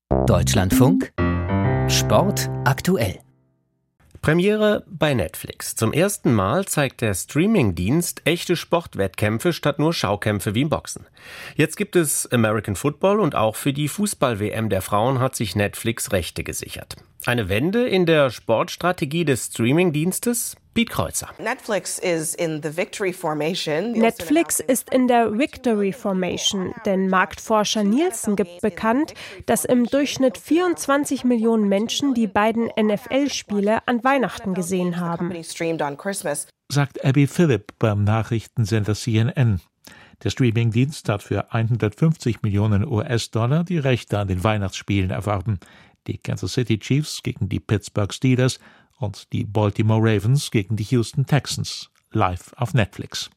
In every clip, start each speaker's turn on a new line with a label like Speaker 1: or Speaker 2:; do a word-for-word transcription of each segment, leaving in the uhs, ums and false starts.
Speaker 1: Deutschlandfunk Sport aktuell.
Speaker 2: Premiere bei Netflix. Zum ersten Mal zeigt der Streaming-Dienst echte Sportwettkämpfe statt nur Schaukämpfe wie im Boxen. Jetzt gibt es American Football und auch für die Fußball-W M der Frauen hat sich Netflix Rechte gesichert. Eine Wende in der Sportstrategie des Streaming-Dienstes? Piet Kreuzer.
Speaker 3: Netflix is in the victory formation.
Speaker 4: Netflix ist in der Victory Formation, denn Marktforscher Nielsen gibt bekannt, dass im Durchschnitt vierundzwanzig Millionen Menschen die beiden N F L-Spiele an Weihnachten gesehen haben,
Speaker 5: sagt Abby Phillip beim Nachrichtensender C N N. Der Streamingdienst hat für hundertfünfzig Millionen U S-Dollar die Rechte an den Weihnachtsspielen erworben. Die Kansas City Chiefs gegen die Pittsburgh Steelers und die Baltimore Ravens gegen die Houston Texans, live auf Netflix.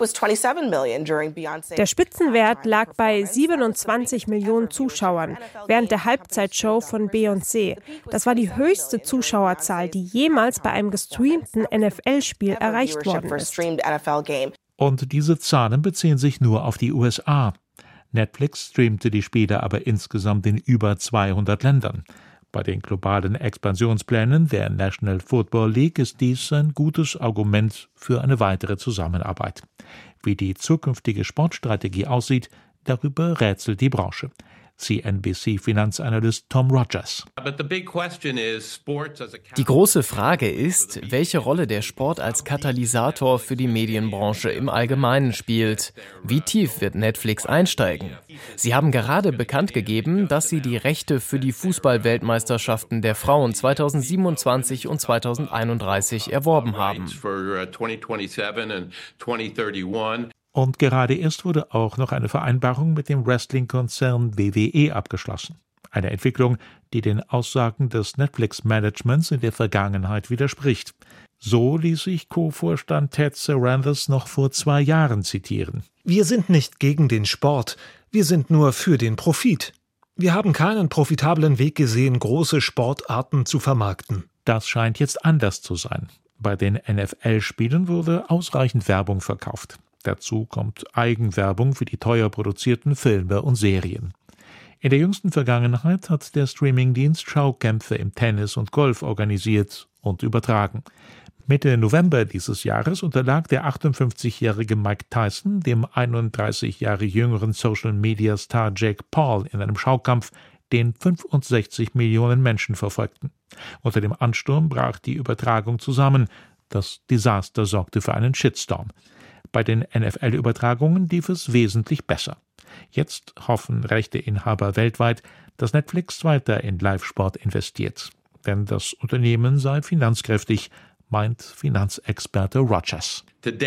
Speaker 4: Der Spitzenwert lag bei siebenundzwanzig Millionen Zuschauern während der Halbzeitshow von Beyoncé. Das war die höchste Zuschauerzahl, die jemals bei einem gestreamten N F L-Spiel erreicht worden ist.
Speaker 5: Und diese Zahlen beziehen sich nur auf die U S A. Netflix streamte die Spiele aber insgesamt in über zweihundert Ländern. Bei den globalen Expansionsplänen der National Football League ist dies ein gutes Argument für eine weitere Zusammenarbeit. Wie die zukünftige Sportstrategie aussieht, darüber rätselt die Branche. C N B C-Finanzanalyst Tom Rogers.
Speaker 6: Die große Frage ist, welche Rolle der Sport als Katalysator für die Medienbranche im Allgemeinen spielt. Wie tief wird Netflix einsteigen? Sie haben gerade bekannt gegeben, dass sie die Rechte für die Fußball-Weltmeisterschaften der Frauen zweitausendsiebenundzwanzig und zweitausendeinunddreißig erworben haben.
Speaker 5: Und gerade erst wurde auch noch eine Vereinbarung mit dem Wrestling-Konzern W W E abgeschlossen. Eine Entwicklung, die den Aussagen des Netflix-Managements in der Vergangenheit widerspricht. So ließ sich Co-Vorstand Ted Sarandos noch vor zwei Jahren zitieren.
Speaker 7: Wir sind nicht gegen den Sport, wir sind nur für den Profit. Wir haben keinen profitablen Weg gesehen, große Sportarten zu vermarkten.
Speaker 5: Das scheint jetzt anders zu sein. Bei den N F L-Spielen wurde ausreichend Werbung verkauft. Dazu kommt Eigenwerbung für die teuer produzierten Filme und Serien. In der jüngsten Vergangenheit hat der Streamingdienst Schaukämpfe im Tennis und Golf organisiert und übertragen. Mitte November dieses Jahres unterlag der achtundfünfzigjährige Mike Tyson dem einunddreißig Jahre jüngeren Social-Media-Star Jake Paul in einem Schaukampf, den fünfundsechzig Millionen Menschen verfolgten. Unter dem Ansturm brach die Übertragung zusammen. Das Desaster sorgte für einen Shitstorm. Bei den N F L-Übertragungen lief es wesentlich besser. Jetzt hoffen Rechteinhaber weltweit, dass Netflix weiter in Live-Sport investiert. Denn das Unternehmen sei finanzkräftig, meint Finanzexperte Rogers.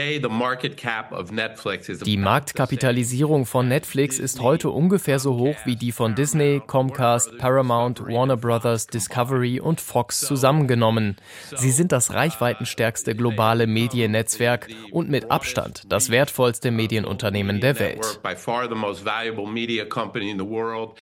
Speaker 6: Die Marktkapitalisierung von Netflix ist heute ungefähr so hoch wie die von Disney, Comcast, Paramount, Warner Brothers, Discovery und Fox zusammengenommen. Sie sind das reichweitenstärkste globale Mediennetzwerk und mit Abstand das wertvollste Medienunternehmen der Welt.